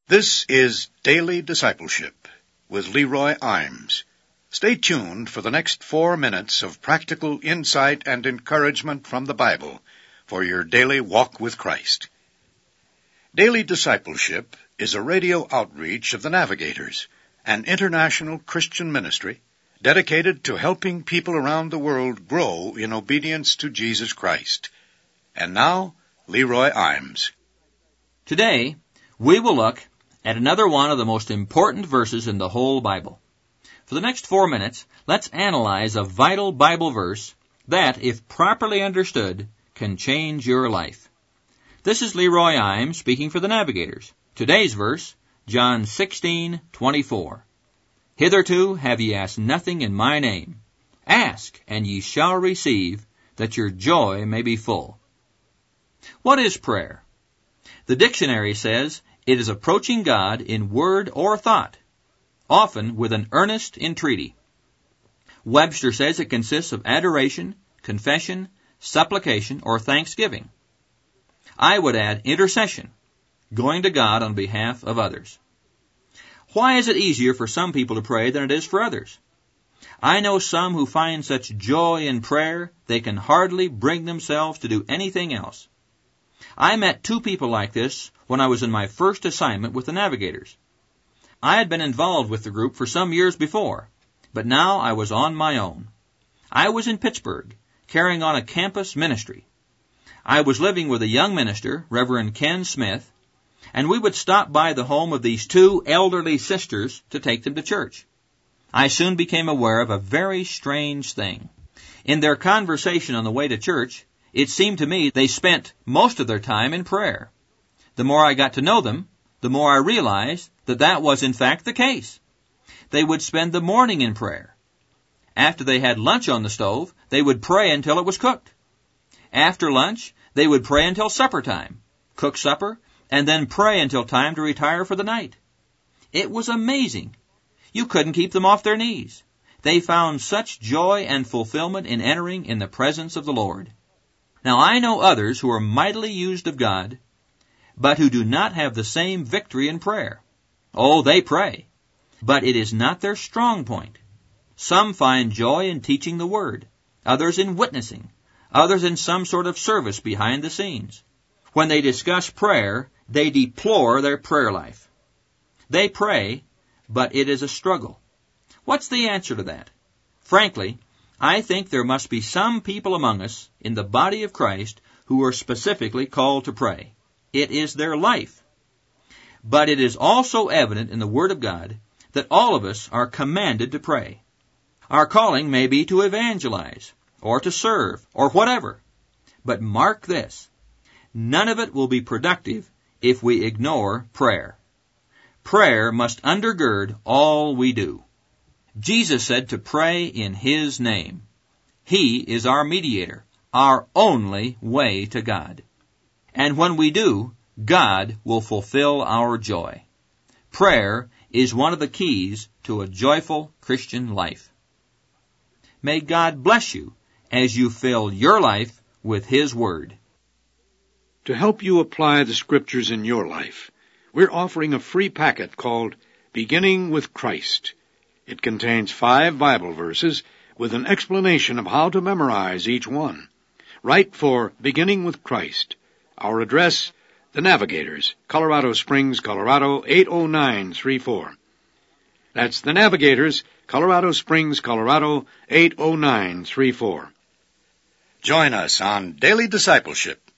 This is Daily Discipleship with Leroy Imes. Stay tuned for the next 4 minutes of practical insight and encouragement from the Bible for your daily walk with Christ. Daily Discipleship is a radio outreach of the Navigators, an international Christian ministry dedicated to helping people around the world grow in obedience to Jesus Christ. And now, Leroy Imes. Today, we will look at another one of the most important verses in the whole Bible. For the next 4 minutes, let's analyze a vital Bible verse that, if properly understood, can change your life. This is Leroy Imes speaking for the Navigators. Today's verse, John 16:24. Hitherto have ye asked nothing in my name. Ask, and ye shall receive, that your joy may be full. What is prayer? The dictionary says it is approaching God in word or thought, often with an earnest entreaty. Webster says it consists of adoration, confession, supplication, or thanksgiving. I would add intercession, going to God on behalf of others. Why is it easier for some people to pray than it is for others? I know some who find such joy in prayer they can hardly bring themselves to do anything else. I met 2 people like this when I was in my first assignment with the Navigators. I had been involved with the group for some years before, but now I was on my own. I was in Pittsburgh, carrying on a campus ministry. I was living with a young minister, Reverend Ken Smith, and we would stop by the home of these 2 elderly sisters to take them to church. I soon became aware of a very strange thing. In their conversation on the way to church, it seemed to me they spent most of their time in prayer. The more I got to know them, the more I realized that that was in fact the case. They would spend the morning in prayer. After they had lunch on the stove, they would pray until it was cooked. After lunch, they would pray until supper time, cook supper, and then pray until time to retire for the night. It was amazing. You couldn't keep them off their knees. They found such joy and fulfillment in entering in the presence of the Lord. Now, I know others who are mightily used of God, but who do not have the same victory in prayer. Oh, they pray, but it is not their strong point. Some find joy in teaching the Word, others in witnessing, others in some sort of service behind the scenes. When they discuss prayer, they deplore their prayer life. They pray, but it is a struggle. What's the answer to that? Frankly, I think there must be some people among us in the body of Christ who are specifically called to pray. It is their life. But it is also evident in the Word of God that all of us are commanded to pray. Our calling may be to evangelize, or to serve, or whatever. But mark this, none of it will be productive if we ignore prayer. Prayer must undergird all we do. Jesus said to pray in His name. He is our mediator, our only way to God. And when we do, God will fulfill our joy. Prayer is one of the keys to a joyful Christian life. May God bless you as you fill your life with His Word. To help you apply the Scriptures in your life, we're offering a free packet called Beginning with Christ. It contains 5 Bible verses with an explanation of how to memorize each one. Write for Beginning with Christ. Our address, The Navigators, Colorado Springs, Colorado, 80934. That's The Navigators, Colorado Springs, Colorado, 80934. Join us on Daily Discipleship